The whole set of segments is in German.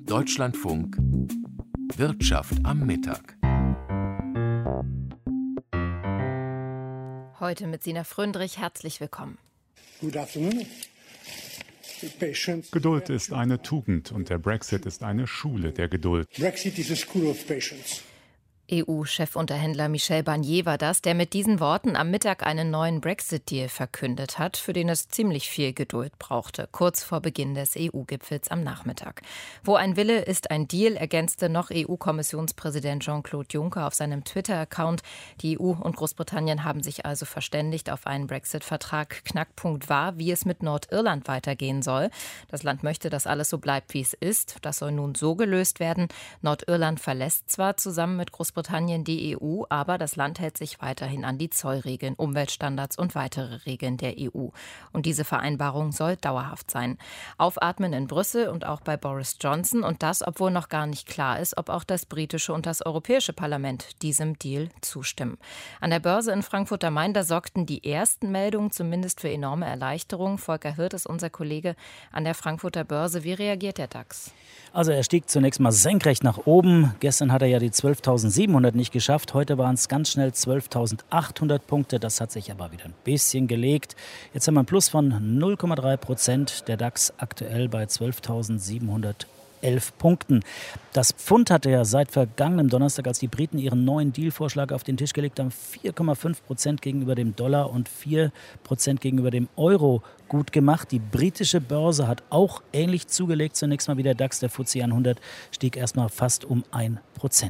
Deutschlandfunk Wirtschaft am Mittag. Heute mit Sina Fröndrich. Herzlich willkommen. Geduld ist eine Tugend und der Brexit ist eine Schule der Geduld. Brexit is a school of patience. EU-Chefunterhändler Michel Barnier war das, der mit diesen Worten am Mittag einen neuen Brexit-Deal verkündet hat, für den es ziemlich viel Geduld brauchte, kurz vor Beginn des EU-Gipfels am Nachmittag. Wo ein Wille ist ein Deal, ergänzte noch EU-Kommissionspräsident Jean-Claude Juncker auf seinem Twitter-Account. Die EU und Großbritannien haben sich also verständigt auf einen Brexit-Vertrag. Knackpunkt war, wie es mit Nordirland weitergehen soll. Das Land möchte, dass alles so bleibt, wie es ist. Das soll nun so gelöst werden. Nordirland verlässt zwar zusammen mit Großbritannien die EU, aber das Land hält sich weiterhin an die Zollregeln, Umweltstandards und weitere Regeln der EU. Und diese Vereinbarung soll dauerhaft sein. Aufatmen in Brüssel und auch bei Boris Johnson, und das, obwohl noch gar nicht klar ist, ob auch das britische und das Europäische Parlament diesem Deal zustimmen. An der Börse in Frankfurt am Main, da sorgten die ersten Meldungen zumindest für enorme Erleichterung. Volker Hirt ist unser Kollege an der Frankfurter Börse. Wie reagiert der DAX? Also er stieg zunächst mal senkrecht nach oben. Gestern hat er ja die 12.700 nicht geschafft. Heute waren es ganz schnell 12.800 Punkte. Das hat sich aber wieder ein bisschen gelegt. Jetzt haben wir einen Plus von 0,3%. Der DAX aktuell bei 12.711 Punkten. Das Pfund hatte ja seit vergangenem Donnerstag, als die Briten ihren neuen Dealvorschlag auf den Tisch gelegt haben, 4,5% gegenüber dem Dollar und 4% gegenüber dem Euro gut gemacht. Die britische Börse hat auch ähnlich zugelegt. Zunächst mal wie der DAX, der FTSE 100 stieg erstmal fast um 1%.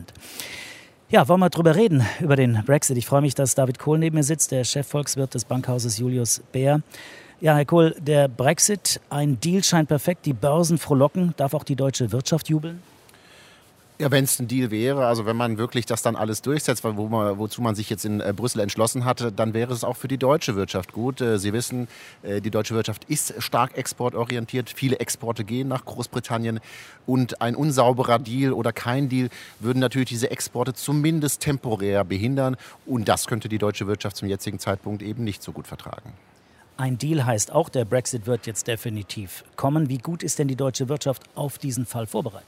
Ja, wollen wir drüber reden, über den Brexit. Ich freue mich, dass David Kohl neben mir sitzt, der Chefvolkswirt des Bankhauses Julius Baer. Ja, Herr Kohl, der Brexit, ein Deal scheint perfekt, die Börsen frohlocken. Darf auch die deutsche Wirtschaft jubeln? Ja, wenn es ein Deal wäre, also wenn man wirklich das dann alles durchsetzt, wozu man sich jetzt in Brüssel entschlossen hatte, dann wäre es auch für die deutsche Wirtschaft gut. Sie wissen, die deutsche Wirtschaft ist stark exportorientiert. Viele Exporte gehen nach Großbritannien und ein unsauberer Deal oder kein Deal würden natürlich diese Exporte zumindest temporär behindern. Und das könnte die deutsche Wirtschaft zum jetzigen Zeitpunkt eben nicht so gut vertragen. Ein Deal heißt auch, der Brexit wird jetzt definitiv kommen. Wie gut ist denn die deutsche Wirtschaft auf diesen Fall vorbereitet?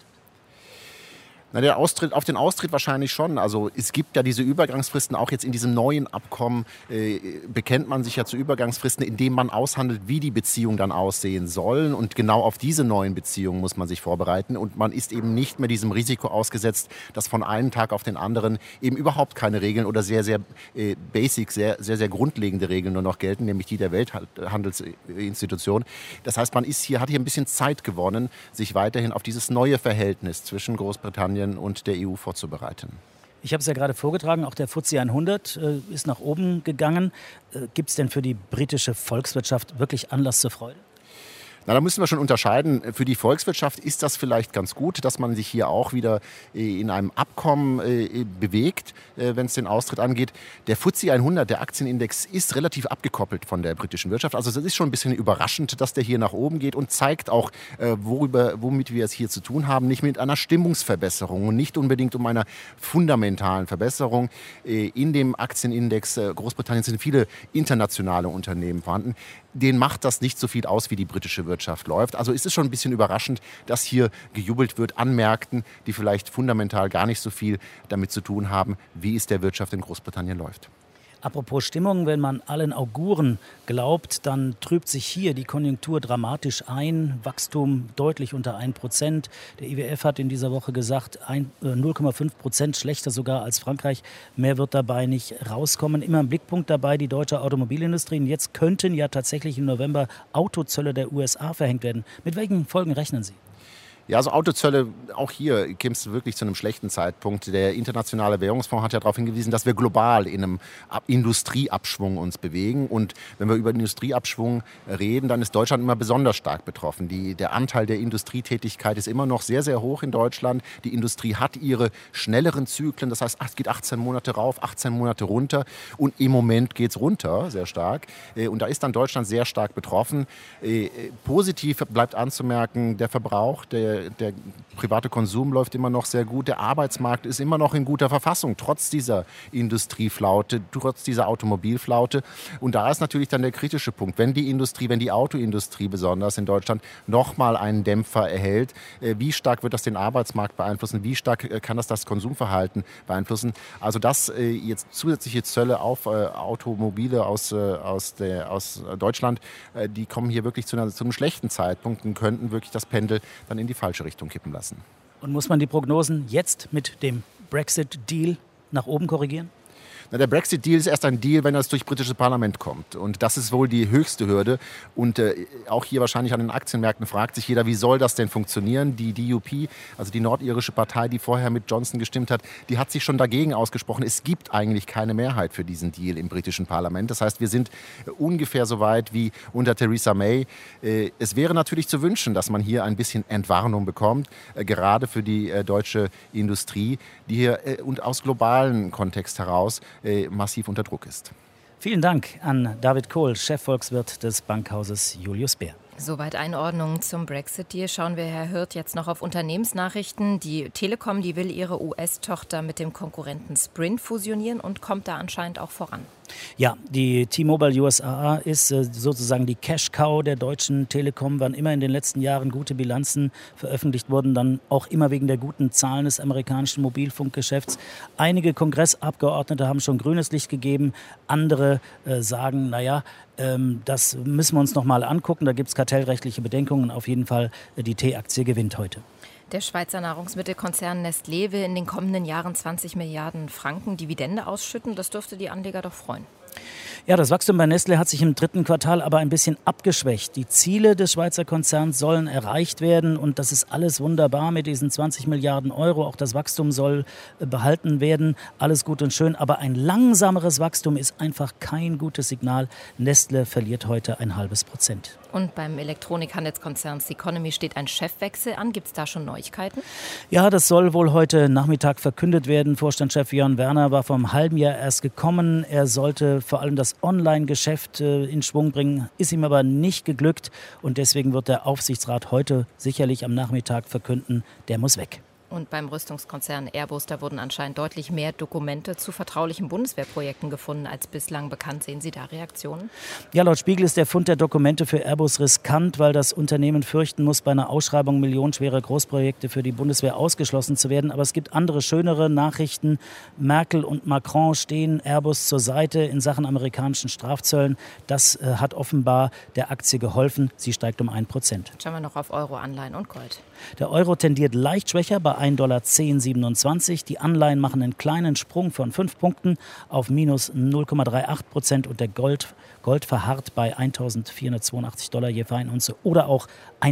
Na, auf den Austritt wahrscheinlich schon. Also es gibt ja diese Übergangsfristen, auch jetzt in diesem neuen Abkommen bekennt man sich ja zu Übergangsfristen, indem man aushandelt, wie die Beziehungen dann aussehen sollen. Und genau auf diese neuen Beziehungen muss man sich vorbereiten. Und man ist eben nicht mehr diesem Risiko ausgesetzt, dass von einem Tag auf den anderen eben überhaupt keine Regeln oder sehr, sehr basic, sehr, sehr, sehr grundlegende Regeln nur noch gelten, nämlich die der Welthandelsinstitution. Das heißt, man hat hier ein bisschen Zeit gewonnen, sich weiterhin auf dieses neue Verhältnis zwischen Großbritannien und der EU vorzubereiten. Ich habe es ja gerade vorgetragen, auch der FTSE 100 ist nach oben gegangen. Gibt es denn für die britische Volkswirtschaft wirklich Anlass zur Freude? Na, da müssen wir schon unterscheiden. Für die Volkswirtschaft ist das vielleicht ganz gut, dass man sich hier auch wieder in einem Abkommen bewegt, wenn es den Austritt angeht. Der FTSE 100, der Aktienindex, ist relativ abgekoppelt von der britischen Wirtschaft. Also es ist schon ein bisschen überraschend, dass der hier nach oben geht und zeigt auch, womit wir es hier zu tun haben. Nicht mit einer Stimmungsverbesserung und nicht unbedingt um einer fundamentalen Verbesserung. In dem Aktienindex Großbritanniens sind viele internationale Unternehmen vorhanden. Denen macht das nicht so viel aus, wie die britische Wirtschaft läuft. Also ist es schon ein bisschen überraschend, dass hier gejubelt wird an Märkten, die vielleicht fundamental gar nicht so viel damit zu tun haben, wie es der Wirtschaft in Großbritannien läuft. Apropos Stimmung, wenn man allen Auguren glaubt, dann trübt sich hier die Konjunktur dramatisch ein. Wachstum deutlich unter 1%. Der IWF hat in dieser Woche gesagt, 0,5% schlechter sogar als Frankreich. Mehr wird dabei nicht rauskommen. Immer im Blickpunkt dabei die deutsche Automobilindustrie. Und jetzt könnten ja tatsächlich im November Autozölle der USA verhängt werden. Mit welchen Folgen rechnen Sie? Ja, also Autozölle, auch hier käme es wirklich zu einem schlechten Zeitpunkt. Der Internationale Währungsfonds hat ja darauf hingewiesen, dass wir global in einem Industrieabschwung uns bewegen. Und wenn wir über Industrieabschwung reden, dann ist Deutschland immer besonders stark betroffen. Der Anteil der Industrietätigkeit ist immer noch sehr, sehr hoch in Deutschland. Die Industrie hat ihre schnelleren Zyklen, das heißt, es geht 18 Monate rauf, 18 Monate runter. Und im Moment geht es runter, sehr stark. Und da ist dann Deutschland sehr stark betroffen. Positiv bleibt anzumerken, der Verbrauch, der der private Konsum läuft immer noch sehr gut. Der Arbeitsmarkt ist immer noch in guter Verfassung, trotz dieser Industrieflaute, trotz dieser Automobilflaute. Und da ist natürlich dann der kritische Punkt. Wenn die Autoindustrie besonders in Deutschland nochmal einen Dämpfer erhält, wie stark wird das den Arbeitsmarkt beeinflussen? Wie stark kann das Konsumverhalten beeinflussen? Also dass jetzt zusätzliche Zölle auf Automobile aus Deutschland, die kommen hier wirklich zu einem schlechten Zeitpunkt und könnten wirklich das Pendel dann in die falsche Richtung kippen lassen. Und muss man die Prognosen jetzt mit dem Brexit-Deal nach oben korrigieren? Der Brexit-Deal ist erst ein Deal, wenn er durch britisches Parlament kommt. Und das ist wohl die höchste Hürde. Und auch hier wahrscheinlich an den Aktienmärkten fragt sich jeder, wie soll das denn funktionieren? Die DUP, also die nordirische Partei, die vorher mit Johnson gestimmt hat, die hat sich schon dagegen ausgesprochen. Es gibt eigentlich keine Mehrheit für diesen Deal im britischen Parlament. Das heißt, wir sind ungefähr so weit wie unter Theresa May. Es wäre natürlich zu wünschen, dass man hier ein bisschen Entwarnung bekommt, gerade für die deutsche Industrie, die hier und aus globalen Kontext heraus massiv unter Druck ist. Vielen Dank an David Kohl, Chefvolkswirt des Bankhauses Julius Baer. Soweit Einordnung zum Brexit-Deal. Schauen wir, Herr Hirt, jetzt noch auf Unternehmensnachrichten. Die Telekom, die will ihre US-Tochter mit dem Konkurrenten Sprint fusionieren und kommt da anscheinend auch voran. Ja, die T-Mobile USA ist sozusagen die Cash-Cow der deutschen Telekom. Wann immer in den letzten Jahren gute Bilanzen veröffentlicht wurden, dann auch immer wegen der guten Zahlen des amerikanischen Mobilfunkgeschäfts. Einige Kongressabgeordnete haben schon grünes Licht gegeben. Andere sagen, das müssen wir uns noch mal angucken. Da gibt es kartellrechtliche Bedenkungen. Auf jeden Fall, die T-Aktie gewinnt heute. Der Schweizer Nahrungsmittelkonzern Nestlé will in den kommenden Jahren 20 Milliarden Franken Dividende ausschütten. Das dürfte die Anleger doch freuen. Ja, das Wachstum bei Nestlé hat sich im dritten Quartal aber ein bisschen abgeschwächt. Die Ziele des Schweizer Konzerns sollen erreicht werden und das ist alles wunderbar mit diesen 20 Milliarden Euro. Auch das Wachstum soll behalten werden. Alles gut und schön, aber ein langsameres Wachstum ist einfach kein gutes Signal. Nestlé verliert heute 0,5%. Und beim Elektronikhandelskonzern Ceconomy steht ein Chefwechsel an. Gibt es da schon Neuigkeiten? Ja, das soll wohl heute Nachmittag verkündet werden. Vorstandschef Jörn Werner war vor einem halben Jahr erst gekommen. Er sollte vor allem das Online-Geschäft in Schwung bringen, ist ihm aber nicht geglückt. Und deswegen wird der Aufsichtsrat heute sicherlich am Nachmittag verkünden, der muss weg. Und beim Rüstungskonzern Airbus, da wurden anscheinend deutlich mehr Dokumente zu vertraulichen Bundeswehrprojekten gefunden als bislang bekannt. Sehen Sie da Reaktionen? Ja, laut Spiegel ist der Fund der Dokumente für Airbus riskant, weil das Unternehmen fürchten muss, bei einer Ausschreibung millionenschwerer Großprojekte für die Bundeswehr ausgeschlossen zu werden. Aber es gibt andere, schönere Nachrichten. Merkel und Macron stehen Airbus zur Seite in Sachen amerikanischen Strafzöllen. Das hat offenbar der Aktie geholfen. Sie steigt um 1%. Schauen wir noch auf Euro, Anleihen und Gold. Der Euro tendiert leicht schwächer bei 1,1027 $. Die Anleihen machen einen kleinen Sprung von 5 Punkten auf minus 0,38% und der Gold verharrt bei 1.482 $ je Feinunze oder auch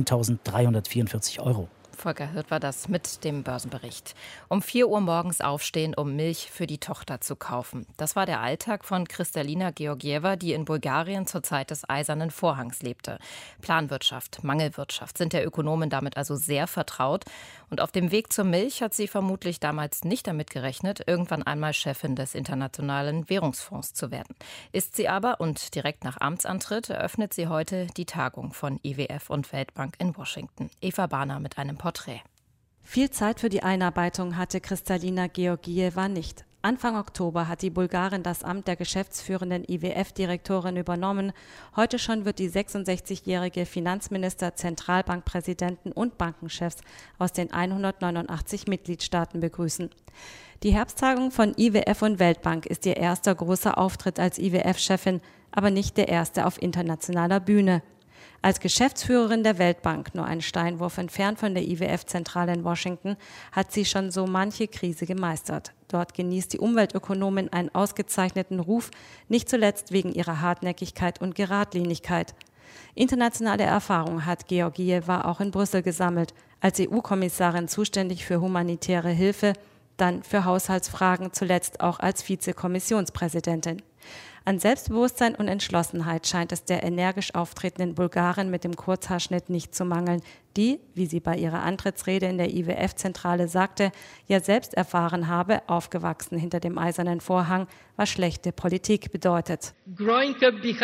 1.344 €. Volker Hirt war das mit dem Börsenbericht. Um 4 Uhr morgens aufstehen, um Milch für die Tochter zu kaufen. Das war der Alltag von Kristalina Georgieva, die in Bulgarien zur Zeit des Eisernen Vorhangs lebte. Planwirtschaft, Mangelwirtschaft sind der Ökonomen damit also sehr vertraut. Und auf dem Weg zur Milch hat sie vermutlich damals nicht damit gerechnet, irgendwann einmal Chefin des Internationalen Währungsfonds zu werden. Ist sie aber und direkt nach Amtsantritt eröffnet sie heute die Tagung von IWF und Weltbank in Washington. Eva Bahner mit einem Porträt. Viel Zeit für die Einarbeitung hatte Kristalina Georgieva nicht. Anfang Oktober hat die Bulgarin das Amt der geschäftsführenden IWF-Direktorin übernommen. Heute schon wird die 66-jährige Finanzminister, Zentralbankpräsidenten und Bankenchefs aus den 189 Mitgliedstaaten begrüßen. Die Herbsttagung von IWF und Weltbank ist ihr erster großer Auftritt als IWF-Chefin, aber nicht der erste auf internationaler Bühne. Als Geschäftsführerin der Weltbank, nur einen Steinwurf entfernt von der IWF-Zentrale in Washington, hat sie schon so manche Krise gemeistert. Dort genießt die Umweltökonomin einen ausgezeichneten Ruf, nicht zuletzt wegen ihrer Hartnäckigkeit und Geradlinigkeit. Internationale Erfahrung hat Georgieva auch in Brüssel gesammelt, als EU-Kommissarin zuständig für humanitäre Hilfe, dann für Haushaltsfragen, zuletzt auch als Vizekommissionspräsidentin. An Selbstbewusstsein und Entschlossenheit scheint es der energisch auftretenden Bulgarin mit dem Kurzhaarschnitt nicht zu mangeln, die, wie sie bei ihrer Antrittsrede in der IWF-Zentrale sagte, ja selbst erfahren habe, aufgewachsen hinter dem eisernen Vorhang, was schlechte Politik bedeutet. Und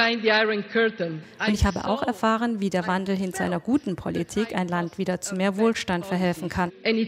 ich habe auch erfahren, wie der Wandel hin zu einer guten Politik ein Land wieder zu mehr Wohlstand verhelfen kann.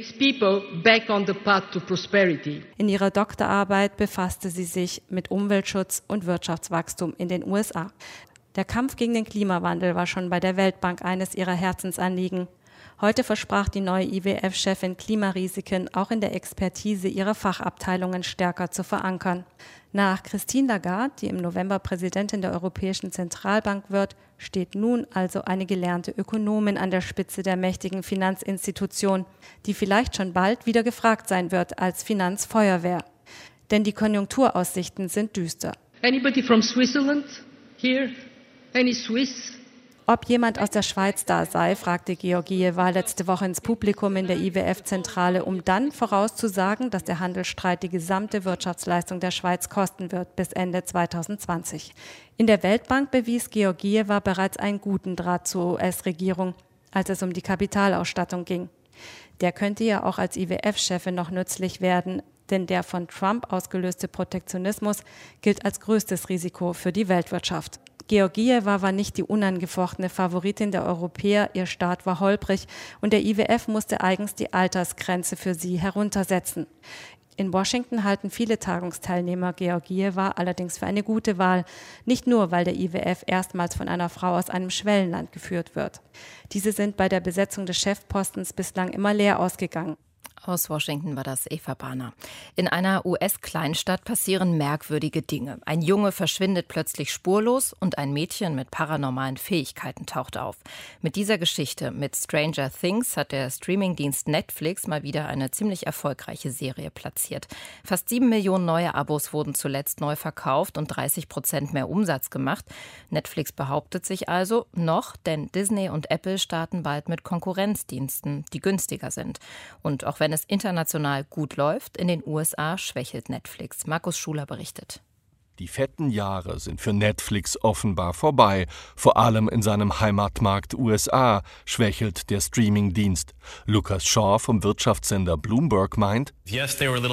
In ihrer Doktorarbeit befasste sie sich mit Umweltschutz und Wirtschaftswachstum in den USA. Der Kampf gegen den Klimawandel war schon bei der Weltbank eines ihrer Herzensanliegen. Heute versprach die neue IWF-Chefin, Klimarisiken auch in der Expertise ihrer Fachabteilungen stärker zu verankern. Nach Christine Lagarde, die im November Präsidentin der Europäischen Zentralbank wird, steht nun also eine gelernte Ökonomin an der Spitze der mächtigen Finanzinstitution, die vielleicht schon bald wieder gefragt sein wird als Finanzfeuerwehr. Denn die Konjunkturaussichten sind düster. Anybody from Switzerland here? Any Swiss? Ob jemand aus der Schweiz da sei, fragte Georgieva letzte Woche ins Publikum in der IWF-Zentrale, um dann vorauszusagen, dass der Handelsstreit die gesamte Wirtschaftsleistung der Schweiz kosten wird bis Ende 2020. In der Weltbank bewies Georgieva bereits einen guten Draht zur US-Regierung, als es um die Kapitalausstattung ging. Der könnte ja auch als IWF-Chefin noch nützlich werden, denn der von Trump ausgelöste Protektionismus gilt als größtes Risiko für die Weltwirtschaft. Georgieva war nicht die unangefochtene Favoritin der Europäer, ihr Start war holprig und der IWF musste eigens die Altersgrenze für sie heruntersetzen. In Washington halten viele Tagungsteilnehmer Georgieva allerdings für eine gute Wahl, nicht nur, weil der IWF erstmals von einer Frau aus einem Schwellenland geführt wird. Diese sind bei der Besetzung des Chefpostens bislang immer leer ausgegangen. Aus Washington war das Eva Bahner. In einer US-Kleinstadt passieren merkwürdige Dinge. Ein Junge verschwindet plötzlich spurlos und ein Mädchen mit paranormalen Fähigkeiten taucht auf. Mit dieser Geschichte, mit Stranger Things, hat der Streamingdienst Netflix mal wieder eine ziemlich erfolgreiche Serie platziert. Fast 7 Millionen neue Abos wurden zuletzt neu verkauft und 30% mehr Umsatz gemacht. Netflix behauptet sich also noch, denn Disney und Apple starten bald mit Konkurrenzdiensten, die günstiger sind. Und auch wenn es international gut läuft, in den USA schwächelt Netflix. Markus Schuler berichtet. Die fetten Jahre sind für Netflix offenbar vorbei. Vor allem in seinem Heimatmarkt USA schwächelt der Streamingdienst. Lucas Shaw vom Wirtschaftssender Bloomberg meint, ja,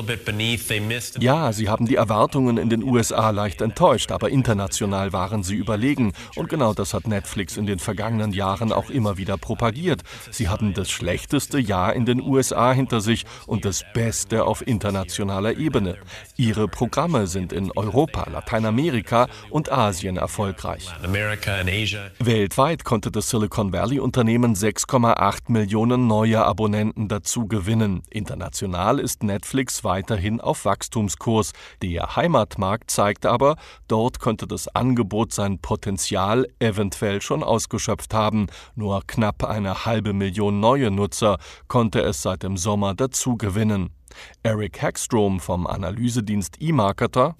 sie haben die Erwartungen in den USA leicht enttäuscht, aber international waren sie überlegen. Und genau das hat Netflix in den vergangenen Jahren auch immer wieder propagiert. Sie haben das schlechteste Jahr in den USA hinter sich und das Beste auf internationaler Ebene. Ihre Programme sind in Europa, Lateinamerika und Asien erfolgreich. Weltweit konnte das Silicon Valley-Unternehmen 6,8 Millionen neue Abonnenten dazu gewinnen. International ist Netflix weiterhin auf Wachstumskurs. Der Heimatmarkt zeigt aber, dort könnte das Angebot sein Potenzial eventuell schon ausgeschöpft haben. Nur knapp 500.000 neue Nutzer konnte es seit dem Sommer dazu gewinnen. Eric Hagstrom vom Analysedienst eMarketer: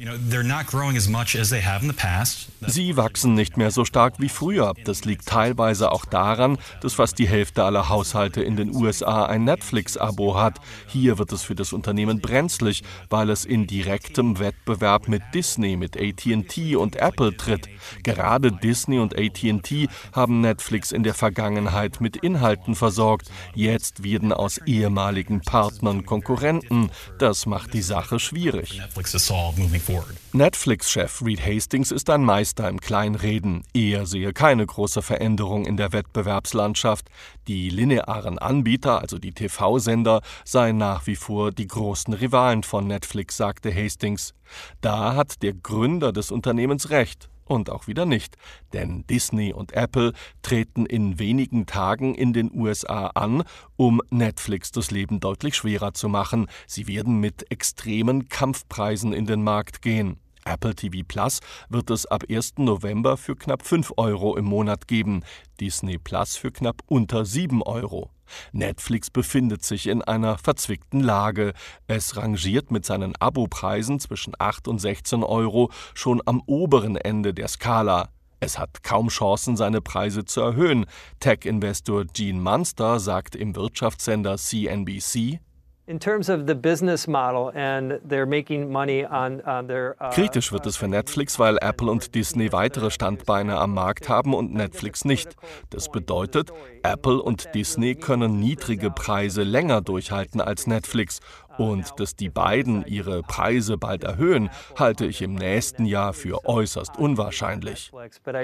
Sie wachsen nicht mehr so stark wie früher. Das liegt teilweise auch daran, dass fast die Hälfte aller Haushalte in den USA ein Netflix-Abo hat. Hier wird es für das Unternehmen brenzlig, weil es in direktem Wettbewerb mit Disney, mit AT&T und Apple tritt. Gerade Disney und AT&T haben Netflix in der Vergangenheit mit Inhalten versorgt. Jetzt werden aus ehemaligen Partnern Konkurrenten. Das macht die Sache schwierig. Netflix-Chef Reed Hastings ist ein Meister im Kleinreden. Er sehe keine große Veränderung in der Wettbewerbslandschaft. Die linearen Anbieter, also die TV-Sender, seien nach wie vor die großen Rivalen von Netflix, sagte Hastings. Da hat der Gründer des Unternehmens recht. Und auch wieder nicht, denn Disney und Apple treten in wenigen Tagen in den USA an, um Netflix das Leben deutlich schwerer zu machen. Sie werden mit extremen Kampfpreisen in den Markt gehen. Apple TV Plus wird es ab 1. November für knapp 5 € im Monat geben, Disney Plus für knapp unter 7 €. Netflix befindet sich in einer verzwickten Lage. Es rangiert mit seinen Abopreisen zwischen 8 und 16 € schon am oberen Ende der Skala. Es hat kaum Chancen, seine Preise zu erhöhen. Tech-Investor Gene Munster sagt im Wirtschaftssender CNBC: Kritisch wird es für Netflix, weil Apple und Disney weitere Standbeine am Markt haben und Netflix nicht. Das bedeutet, Apple und Disney können niedrige Preise länger durchhalten als Netflix. Und dass die beiden ihre Preise bald erhöhen, halte ich im nächsten Jahr für äußerst unwahrscheinlich.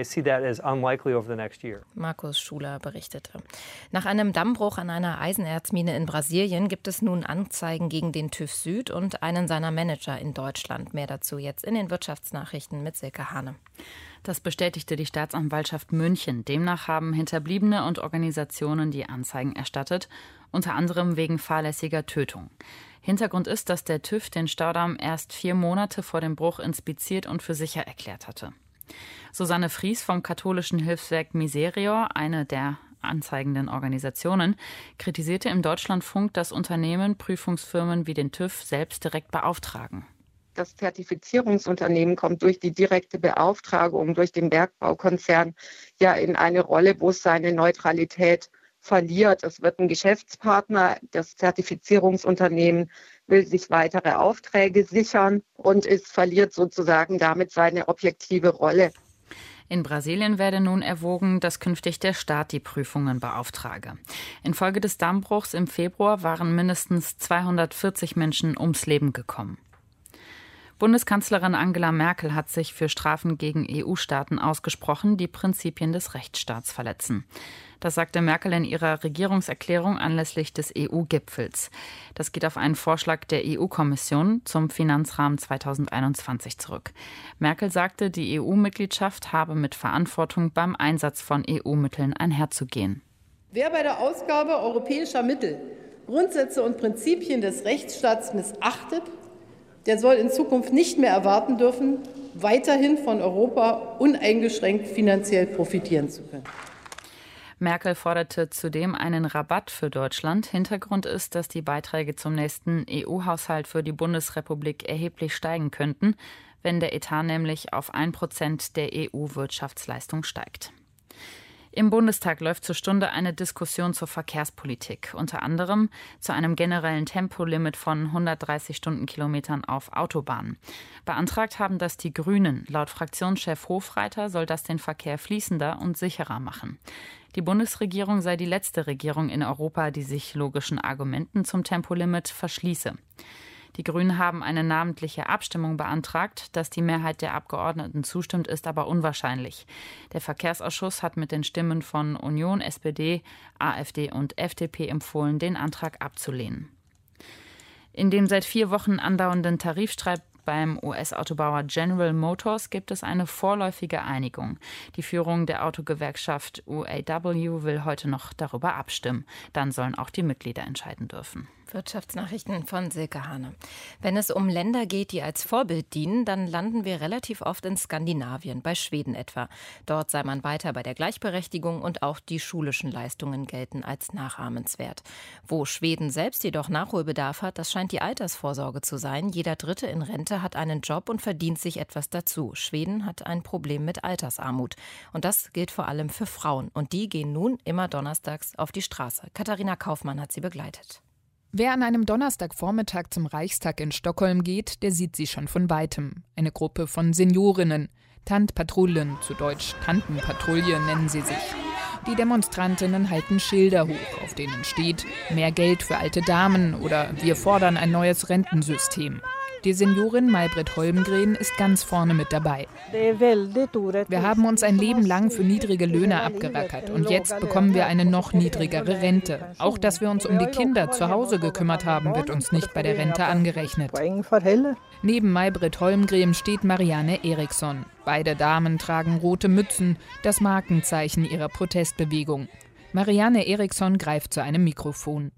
Markus Schuler berichtete. Nach einem Dammbruch an einer Eisenerzmine in Brasilien gibt es nun Anzeigen gegen den TÜV Süd und einen seiner Manager in Deutschland. Mehr dazu jetzt in den Wirtschaftsnachrichten mit Silke Hane. Das bestätigte die Staatsanwaltschaft München. Demnach haben Hinterbliebene und Organisationen die Anzeigen erstattet, unter anderem wegen fahrlässiger Tötung. Hintergrund ist, dass der TÜV den Staudamm erst 4 Monate vor dem Bruch inspiziert und für sicher erklärt hatte. Susanne Fries vom katholischen Hilfswerk Miserior, eine der anzeigenden Organisationen, kritisierte im Deutschlandfunk, dass Unternehmen Prüfungsfirmen wie den TÜV selbst direkt beauftragen. Das Zertifizierungsunternehmen kommt durch die direkte Beauftragung durch den Bergbaukonzern ja in eine Rolle, wo es seine Neutralität verliert. Es wird ein Geschäftspartner, das Zertifizierungsunternehmen will sich weitere Aufträge sichern und es verliert sozusagen damit seine objektive Rolle. In Brasilien werde nun erwogen, dass künftig der Staat die Prüfungen beauftrage. Infolge des Dammbruchs im Februar waren mindestens 240 Menschen ums Leben gekommen. Bundeskanzlerin Angela Merkel hat sich für Strafen gegen EU-Staaten ausgesprochen, die Prinzipien des Rechtsstaats verletzen. Das sagte Merkel in ihrer Regierungserklärung anlässlich des EU-Gipfels. Das geht auf einen Vorschlag der EU-Kommission zum Finanzrahmen 2021 zurück. Merkel sagte, die EU-Mitgliedschaft habe mit Verantwortung beim Einsatz von EU-Mitteln einherzugehen. Wer bei der Ausgabe europäischer Mittel Grundsätze und Prinzipien des Rechtsstaats missachtet, der soll in Zukunft nicht mehr erwarten dürfen, weiterhin von Europa uneingeschränkt finanziell profitieren zu können. Merkel forderte zudem einen Rabatt für Deutschland. Hintergrund ist, dass die Beiträge zum nächsten EU-Haushalt für die Bundesrepublik erheblich steigen könnten, wenn der Etat nämlich auf 1% der EU-Wirtschaftsleistung steigt. Im Bundestag läuft zur Stunde eine Diskussion zur Verkehrspolitik, unter anderem zu einem generellen Tempolimit von 130 Stundenkilometern auf Autobahnen. Beantragt haben das die Grünen. Laut Fraktionschef Hofreiter soll das den Verkehr fließender und sicherer machen. Die Bundesregierung sei die letzte Regierung in Europa, die sich logischen Argumenten zum Tempolimit verschließe. Die Grünen haben eine namentliche Abstimmung beantragt. Dass die Mehrheit der Abgeordneten zustimmt, ist aber unwahrscheinlich. Der Verkehrsausschuss hat mit den Stimmen von Union, SPD, AfD und FDP empfohlen, den Antrag abzulehnen. In dem seit 4 Wochen andauernden Tarifstreit beim US-Autobauer General Motors gibt es eine vorläufige Einigung. Die Führung der Autogewerkschaft UAW will heute noch darüber abstimmen. Dann sollen auch die Mitglieder entscheiden dürfen. Wirtschaftsnachrichten von Silke Hane. Wenn es um Länder geht, die als Vorbild dienen, dann landen wir relativ oft in Skandinavien, bei Schweden etwa. Dort sei man weiter bei der Gleichberechtigung und auch die schulischen Leistungen gelten als nachahmenswert. Wo Schweden selbst jedoch Nachholbedarf hat, das scheint die Altersvorsorge zu sein. Jeder Dritte in Rente hat einen Job und verdient sich etwas dazu. Schweden hat ein Problem mit Altersarmut. Und das gilt vor allem für Frauen. Und die gehen nun immer donnerstags auf die Straße. Katharina Kaufmann hat sie begleitet. Wer an einem Donnerstagvormittag zum Reichstag in Stockholm geht, der sieht sie schon von Weitem. Eine Gruppe von Seniorinnen. Tantpatrullen, zu Deutsch Tantenpatrouille nennen sie sich. Die Demonstrantinnen halten Schilder hoch, auf denen steht: Mehr Geld für alte Damen oder wir fordern ein neues Rentensystem. Die Seniorin Maybrit Holmgren ist ganz vorne mit dabei. Wir haben uns ein Leben lang für niedrige Löhne abgerackert und jetzt bekommen wir eine noch niedrigere Rente. Auch, dass wir uns um die Kinder zu Hause gekümmert haben, wird uns nicht bei der Rente angerechnet. Neben Maybrit Holmgren steht Marianne Eriksson. Beide Damen tragen rote Mützen, das Markenzeichen ihrer Protestbewegung. Marianne Eriksson greift zu einem Mikrofon.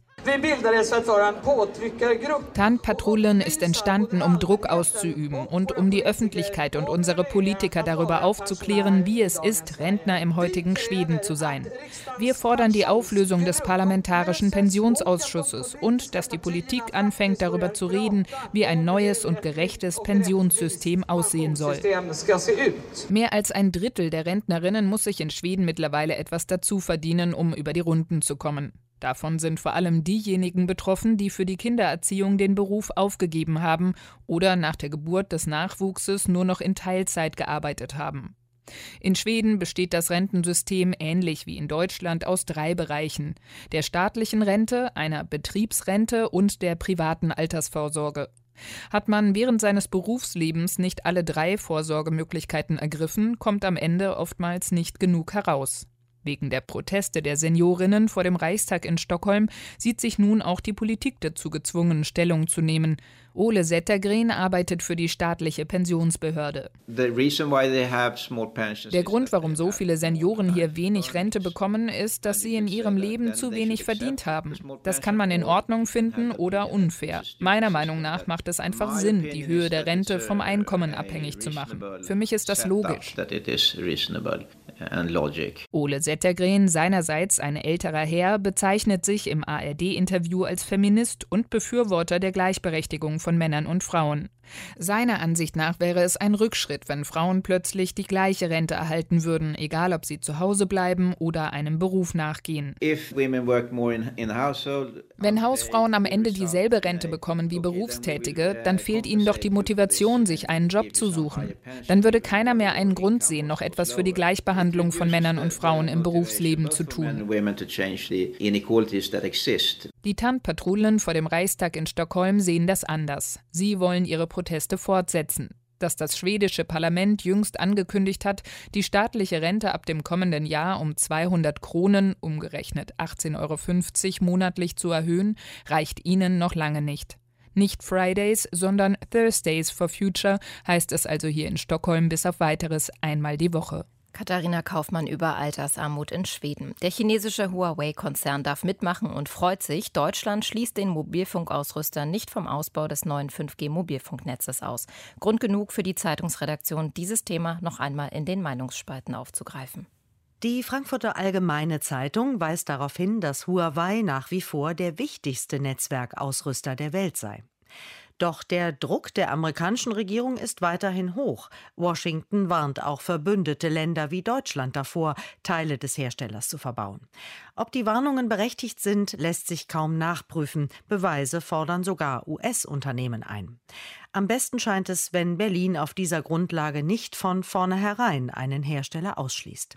Tantpatrullen ist entstanden, um Druck auszuüben und um die Öffentlichkeit und unsere Politiker darüber aufzuklären, wie es ist, Rentner im heutigen Schweden zu sein. Wir fordern die Auflösung des Parlamentarischen Pensionsausschusses und dass die Politik anfängt, darüber zu reden, wie ein neues und gerechtes Pensionssystem aussehen soll. Mehr als ein Drittel der Rentnerinnen muss sich in Schweden mittlerweile etwas dazu verdienen, um über die Runden zu kommen. Davon sind vor allem diejenigen betroffen, die für die Kindererziehung den Beruf aufgegeben haben oder nach der Geburt des Nachwuchses nur noch in Teilzeit gearbeitet haben. In Schweden besteht das Rentensystem ähnlich wie in Deutschland aus 3 Bereichen: der staatlichen Rente, einer Betriebsrente und der privaten Altersvorsorge. Hat man während seines Berufslebens nicht alle 3 Vorsorgemöglichkeiten ergriffen, kommt am Ende oftmals nicht genug heraus. Wegen der Proteste der Seniorinnen vor dem Reichstag in Stockholm sieht sich nun auch die Politik dazu gezwungen, Stellung zu nehmen. Ole Zettergren arbeitet für die staatliche Pensionsbehörde. Der Grund, warum so viele Senioren hier wenig Rente bekommen, ist, dass sie in ihrem Leben zu wenig verdient haben. Das kann man in Ordnung finden oder unfair. Meiner Meinung nach macht es einfach Sinn, die Höhe der Rente vom Einkommen abhängig zu machen. Für mich ist das logisch. Ole Zettergren, seinerseits ein älterer Herr, bezeichnet sich im ARD-Interview als Feminist und Befürworter der Gleichberechtigung von Männern und Frauen. Seiner Ansicht nach wäre es ein Rückschritt, wenn Frauen plötzlich die gleiche Rente erhalten würden, egal ob sie zu Hause bleiben oder einem Beruf nachgehen. Wenn Hausfrauen am Ende dieselbe Rente bekommen wie Berufstätige, dann fehlt ihnen doch die Motivation, sich einen Job zu suchen. Dann würde keiner mehr einen Grund sehen, noch etwas für die Gleichbehandlung von Männern und Frauen im Berufsleben zu tun. Die TANT-Patrullen vor dem Reichstag in Stockholm sehen das anders. Sie wollen ihre Proteste fortsetzen. Dass das schwedische Parlament jüngst angekündigt hat, die staatliche Rente ab dem kommenden Jahr um 200 Kronen, umgerechnet 18,50 € monatlich zu erhöhen, reicht ihnen noch lange nicht. Nicht Fridays, sondern Thursdays for Future heißt es also hier in Stockholm bis auf Weiteres einmal die Woche. Katharina Kaufmann über Altersarmut in Schweden. Der chinesische Huawei-Konzern darf mitmachen und freut sich, Deutschland schließt den Mobilfunkausrüster nicht vom Ausbau des neuen 5G-Mobilfunknetzes aus. Grund genug für die Zeitungsredaktion, dieses Thema noch einmal in den Meinungsspalten aufzugreifen. Die Frankfurter Allgemeine Zeitung weist darauf hin, dass Huawei nach wie vor der wichtigste Netzwerkausrüster der Welt sei. Doch der Druck der amerikanischen Regierung ist weiterhin hoch. Washington warnt auch verbündete Länder wie Deutschland davor, Teile des Herstellers zu verbauen. Ob die Warnungen berechtigt sind, lässt sich kaum nachprüfen. Beweise fordern sogar US-Unternehmen ein. Am besten scheint es, wenn Berlin auf dieser Grundlage nicht von vornherein einen Hersteller ausschließt.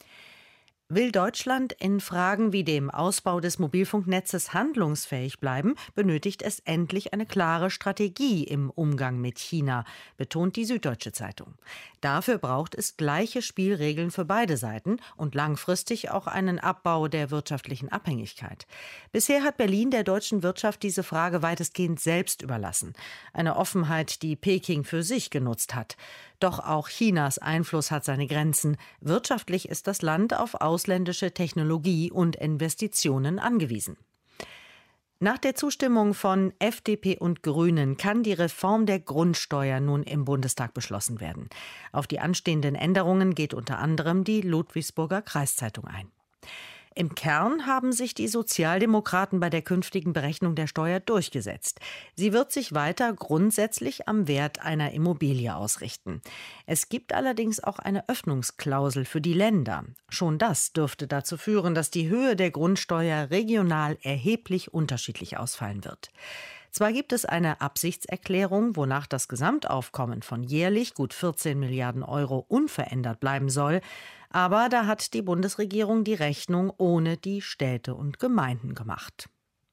Will Deutschland in Fragen wie dem Ausbau des Mobilfunknetzes handlungsfähig bleiben, benötigt es endlich eine klare Strategie im Umgang mit China, betont die Süddeutsche Zeitung. Dafür braucht es gleiche Spielregeln für beide Seiten und langfristig auch einen Abbau der wirtschaftlichen Abhängigkeit. Bisher hat Berlin der deutschen Wirtschaft diese Frage weitestgehend selbst überlassen. Eine Offenheit, die Peking für sich genutzt hat. Doch auch Chinas Einfluss hat seine Grenzen. Wirtschaftlich ist das Land auf ausländische Technologie und Investitionen angewiesen. Nach der Zustimmung von FDP und Grünen kann die Reform der Grundsteuer nun im Bundestag beschlossen werden. Auf die anstehenden Änderungen geht unter anderem die Ludwigsburger Kreiszeitung ein. Im Kern haben sich die Sozialdemokraten bei der künftigen Berechnung der Steuer durchgesetzt. Sie wird sich weiter grundsätzlich am Wert einer Immobilie ausrichten. Es gibt allerdings auch eine Öffnungsklausel für die Länder. Schon das dürfte dazu führen, dass die Höhe der Grundsteuer regional erheblich unterschiedlich ausfallen wird. Zwar gibt es eine Absichtserklärung, wonach das Gesamtaufkommen von jährlich gut 14 Milliarden Euro unverändert bleiben soll, aber da hat die Bundesregierung die Rechnung ohne die Städte und Gemeinden gemacht.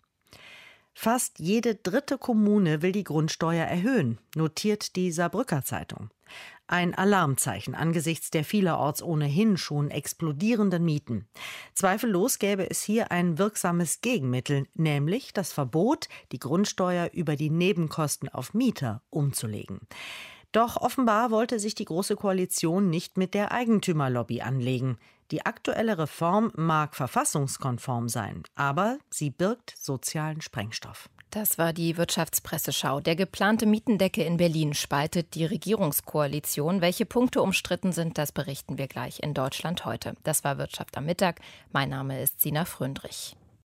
Fast jede dritte Kommune will die Grundsteuer erhöhen, notiert die Saarbrücker Zeitung. Ein Alarmzeichen angesichts der vielerorts ohnehin schon explodierenden Mieten. Zweifellos gäbe es hier ein wirksames Gegenmittel, nämlich das Verbot, die Grundsteuer über die Nebenkosten auf Mieter umzulegen. Doch offenbar wollte sich die Große Koalition nicht mit der Eigentümerlobby anlegen. Die aktuelle Reform mag verfassungskonform sein, aber sie birgt sozialen Sprengstoff. Das war die Wirtschaftspresseschau. Der geplante Mietendeckel in Berlin spaltet die Regierungskoalition. Welche Punkte umstritten sind, das berichten wir gleich in Deutschland heute. Das war Wirtschaft am Mittag. Mein Name ist Sina Fröndrich.